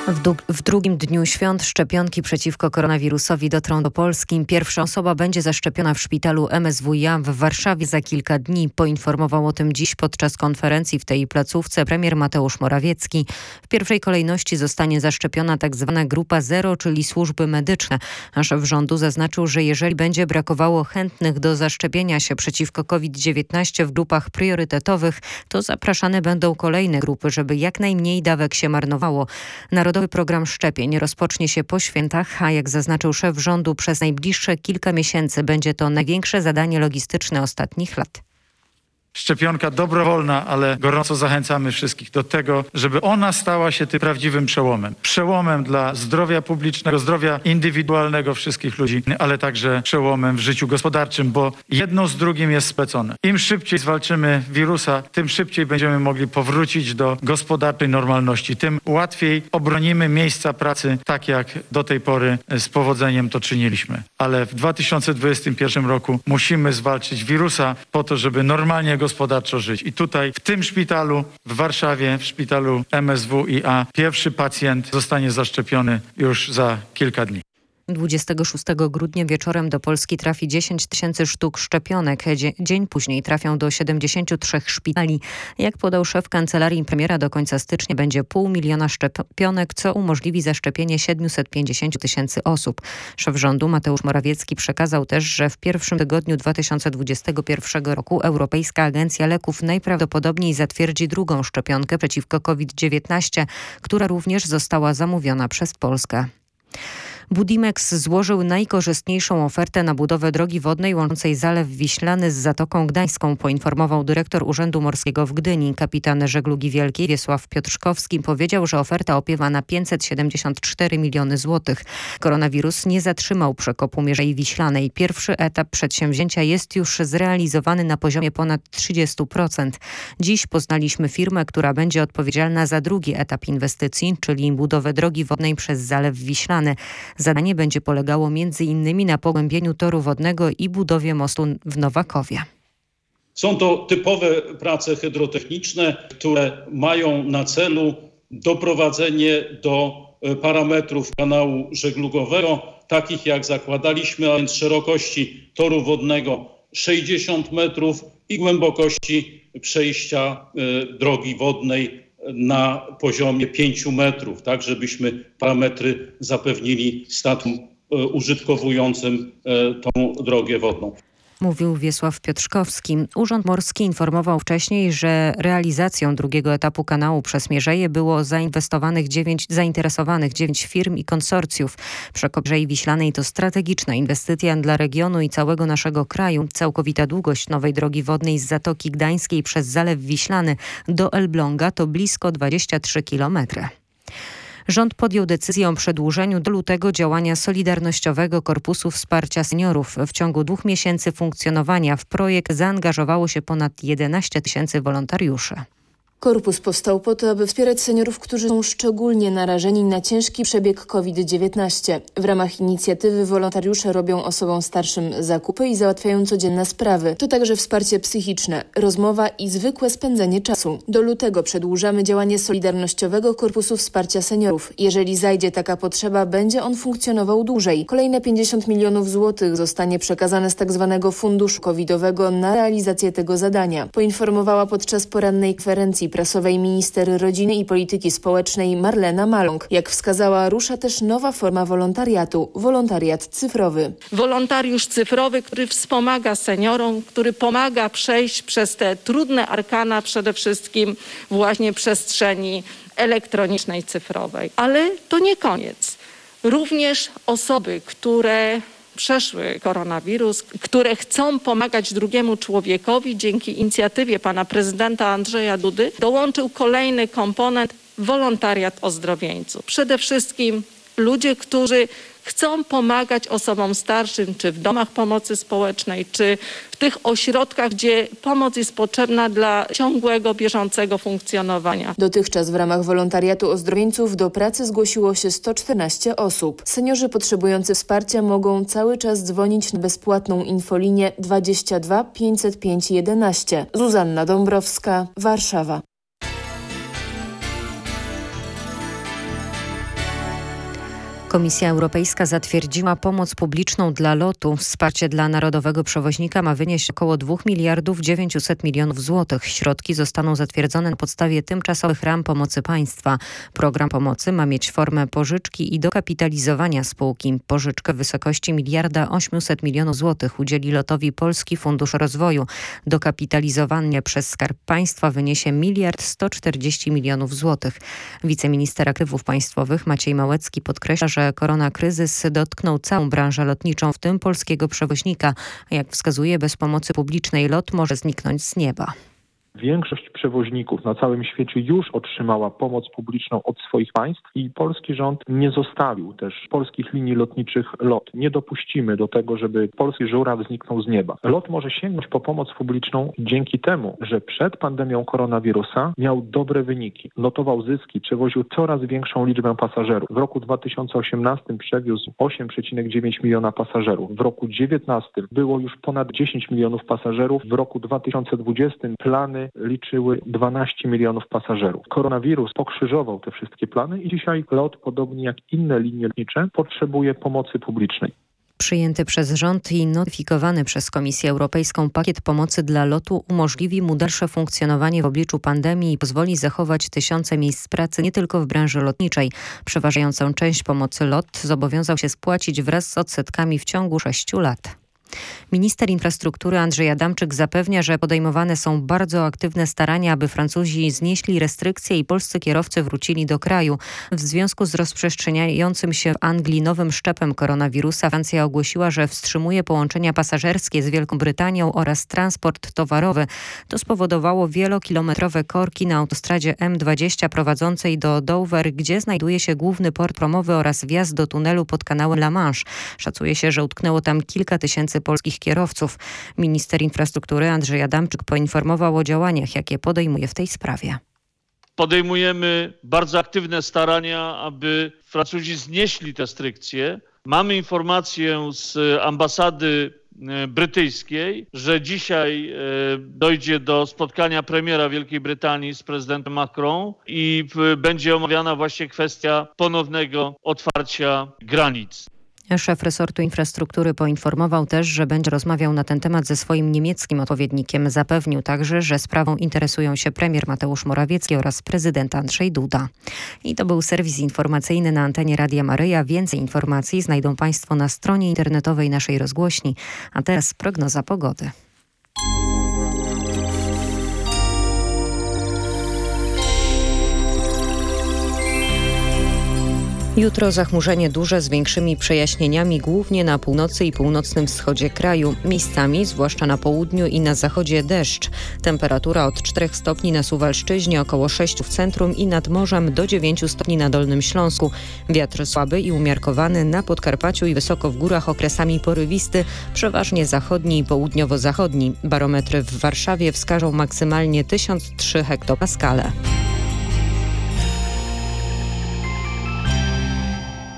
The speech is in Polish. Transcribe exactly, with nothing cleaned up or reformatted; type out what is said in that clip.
W, du- w drugim dniu świąt szczepionki przeciwko koronawirusowi dotrą do Polski. Pierwsza osoba będzie zaszczepiona w szpitalu M S W i A w Warszawie za kilka dni. Poinformował o tym dziś podczas konferencji w tej placówce premier Mateusz Morawiecki. W pierwszej kolejności zostanie zaszczepiona tzw. grupa zero, czyli służby medyczne. A szef rządu zaznaczył, że jeżeli będzie brakowało chętnych do zaszczepienia się przeciwko COVID dziewiętnaście w grupach priorytetowych, to zapraszane będą kolejne grupy, żeby jak najmniej dawek się marnowało. Narodowy program szczepień rozpocznie się po świętach, a jak zaznaczył szef rządu, przez najbliższe kilka miesięcy będzie to największe zadanie logistyczne ostatnich lat. Szczepionka dobrowolna, ale gorąco zachęcamy wszystkich do tego, żeby ona stała się tym prawdziwym przełomem. Przełomem dla zdrowia publicznego, zdrowia indywidualnego wszystkich ludzi, ale także przełomem w życiu gospodarczym, bo jedno z drugim jest splecone. Im szybciej zwalczymy wirusa, tym szybciej będziemy mogli powrócić do gospodarczej normalności. Tym łatwiej obronimy miejsca pracy, tak jak do tej pory z powodzeniem to czyniliśmy. Ale w dwa tysiące dwudziestym pierwszym roku musimy zwalczyć wirusa po to, żeby normalnie gospodarczo żyć. I tutaj w tym szpitalu w Warszawie, w szpitalu M S W i A pierwszy pacjent zostanie zaszczepiony już za kilka dni. dwudziestego szóstego grudnia wieczorem do Polski trafi dziesięć tysięcy sztuk szczepionek. Dzień później trafią do siedemdziesięciu trzech szpitali. Jak podał szef kancelarii premiera, do końca stycznia będzie pół miliona szczepionek, co umożliwi zaszczepienie siedmiuset pięćdziesięciu tysięcy osób. Szef rządu Mateusz Morawiecki przekazał też, że w pierwszym tygodniu dwa tysiące dwudziestego pierwszego roku Europejska Agencja Leków najprawdopodobniej zatwierdzi drugą szczepionkę przeciwko COVID dziewiętnaście, która również została zamówiona przez Polskę. Budimex złożył najkorzystniejszą ofertę na budowę drogi wodnej łączącej Zalew Wiślany z Zatoką Gdańską, poinformował dyrektor Urzędu Morskiego w Gdyni. Kapitan żeglugi wielkiej Wiesław Piotrzkowski powiedział, że oferta opiewa na pięćset siedemdziesiąt cztery miliony złotych. Koronawirus nie zatrzymał przekopu Mierzei Wiślanej. Pierwszy etap przedsięwzięcia jest już zrealizowany na poziomie ponad trzydziestu procent. Dziś poznaliśmy firmę, która będzie odpowiedzialna za drugi etap inwestycji, czyli budowę drogi wodnej przez Zalew Wiślany. Zadanie będzie polegało między innymi na pogłębieniu toru wodnego i budowie mostu w Nowakowie. Są to typowe prace hydrotechniczne, które mają na celu doprowadzenie do parametrów kanału żeglugowego, takich jak zakładaliśmy, a więc szerokości toru wodnego sześćdziesiąt metrów i głębokości przejścia drogi wodnej na poziomie pięciu metrów, tak żebyśmy parametry zapewnili statkom użytkowującym tą drogę wodną. Mówił Wiesław Piotrzkowski. Urząd Morski informował wcześniej, że realizacją drugiego etapu kanału przez Mierzeję było zainwestowanych dziewięć, zainteresowanych dziewięć firm i konsorcjów. Przekop Mierzei Wiślanej to strategiczna inwestycja dla regionu i całego naszego kraju. Całkowita długość nowej drogi wodnej z Zatoki Gdańskiej przez Zalew Wiślany do Elbląga to blisko dwadzieścia trzy kilometry. Rząd podjął decyzję o przedłużeniu do lutego działania Solidarnościowego Korpusu Wsparcia Seniorów. W ciągu dwóch miesięcy funkcjonowania w projekt zaangażowało się ponad jedenaście tysięcy wolontariuszy. Korpus powstał po to, aby wspierać seniorów, którzy są szczególnie narażeni na ciężki przebieg COVID dziewiętnaście. W ramach inicjatywy wolontariusze robią osobom starszym zakupy i załatwiają codzienne sprawy. To także wsparcie psychiczne, rozmowa i zwykłe spędzenie czasu. Do lutego przedłużamy działanie Solidarnościowego Korpusu Wsparcia Seniorów. Jeżeli zajdzie taka potrzeba, będzie on funkcjonował dłużej. Kolejne pięćdziesiąt milionów złotych zostanie przekazane z tzw. funduszu covidowego na realizację tego zadania, poinformowała podczas porannej konferencji prasowej minister rodziny i polityki społecznej Marlena Maląg. Jak wskazała, rusza też nowa forma wolontariatu – wolontariat cyfrowy. Wolontariusz cyfrowy, który wspomaga seniorom, który pomaga przejść przez te trudne arkana przede wszystkim właśnie przestrzeni elektronicznej, cyfrowej. Ale to nie koniec. Również osoby, które przeszły koronawirus, które chcą pomagać drugiemu człowiekowi, dzięki inicjatywie pana prezydenta Andrzeja Dudy dołączył kolejny komponent – wolontariat ozdrowieńców. Przede wszystkim ludzie, którzy chcą pomagać osobom starszym, czy w domach pomocy społecznej, czy w tych ośrodkach, gdzie pomoc jest potrzebna dla ciągłego, bieżącego funkcjonowania. Dotychczas w ramach wolontariatu ozdrowieńców do pracy zgłosiło się sto czternaście osób. Seniorzy potrzebujący wsparcia mogą cały czas dzwonić na bezpłatną infolinię dwadzieścia dwa pięćset pięć jedenaście. Zuzanna Dąbrowska, Warszawa. Komisja Europejska zatwierdziła pomoc publiczną dla lotu. Wsparcie dla narodowego przewoźnika ma wynieść około dwa miliardy dziewięćset milionów złotych. Środki zostaną zatwierdzone na podstawie tymczasowych ram pomocy państwa. Program pomocy ma mieć formę pożyczki i dokapitalizowania spółki. Pożyczkę w wysokości miliarda osiemset milionów złotych udzieli lotowi Polski Fundusz Rozwoju. Dokapitalizowanie przez Skarb Państwa wyniesie miliard sto czterdzieści milionów złotych. Wiceminister aktywów państwowych Maciej Małecki podkreśla, że koronakryzys dotknął całą branżę lotniczą, w tym polskiego przewoźnika. A jak wskazuje, bez pomocy publicznej lot może zniknąć z nieba. Większość przewoźników na całym świecie już otrzymała pomoc publiczną od swoich państw i polski rząd nie zostawił też polskich linii lotniczych LOT. Nie dopuścimy do tego, żeby polski żuraw zniknął z nieba. LOT może sięgnąć po pomoc publiczną dzięki temu, że przed pandemią koronawirusa miał dobre wyniki. Notował zyski, przewoził coraz większą liczbę pasażerów. W roku dwa tysiące osiemnastym przewiózł osiem przecinek dziewięć miliona pasażerów. W roku dziewiętnastym było już ponad dziesięć milionów pasażerów. W roku dwa tysiące dwudziestym plany liczyły dwanaście milionów pasażerów. Koronawirus pokrzyżował te wszystkie plany i dzisiaj LOT, podobnie jak inne linie lotnicze, potrzebuje pomocy publicznej. Przyjęty przez rząd i notyfikowany przez Komisję Europejską pakiet pomocy dla lotu umożliwi mu dalsze funkcjonowanie w obliczu pandemii i pozwoli zachować tysiące miejsc pracy nie tylko w branży lotniczej. Przeważającą część pomocy LOT zobowiązał się spłacić wraz z odsetkami w ciągu sześciu lat. Minister infrastruktury Andrzej Adamczyk zapewnia, że podejmowane są bardzo aktywne starania, aby Francuzi znieśli restrykcje i polscy kierowcy wrócili do kraju. W związku z rozprzestrzeniającym się w Anglii nowym szczepem koronawirusa Francja ogłosiła, że wstrzymuje połączenia pasażerskie z Wielką Brytanią oraz transport towarowy. To spowodowało wielokilometrowe korki na autostradzie M dwadzieścia prowadzącej do Dover, gdzie znajduje się główny port promowy oraz wjazd do tunelu pod kanałem La Manche. Szacuje się, że utknęło tam kilka tysięcy polskich kierowców. Minister infrastruktury Andrzej Adamczyk poinformował o działaniach, jakie podejmuje w tej sprawie. Podejmujemy bardzo aktywne starania, aby Francuzi znieśli te restrykcje. Mamy informację z ambasady brytyjskiej, że dzisiaj dojdzie do spotkania premiera Wielkiej Brytanii z prezydentem Macron i będzie omawiana właśnie kwestia ponownego otwarcia granic. Szef resortu infrastruktury poinformował też, że będzie rozmawiał na ten temat ze swoim niemieckim odpowiednikiem. Zapewnił także, że sprawą interesują się premier Mateusz Morawiecki oraz prezydent Andrzej Duda. I to był serwis informacyjny na antenie Radia Maryja. Więcej informacji znajdą Państwo na stronie internetowej naszej rozgłośni. A teraz prognoza pogody. Jutro zachmurzenie duże z większymi przejaśnieniami, głównie na północy i północnym wschodzie kraju. Miejscami, zwłaszcza na południu i na zachodzie, deszcz. Temperatura od czterech stopni na Suwalszczyźnie, około sześciu w centrum i nad morzem do dziewięciu stopni na Dolnym Śląsku. Wiatr słaby i umiarkowany na Podkarpaciu i wysoko w górach, okresami porywisty, przeważnie zachodni i południowo-zachodni. Barometry w Warszawie wskażą maksymalnie tysiąc trzy hektopaskale.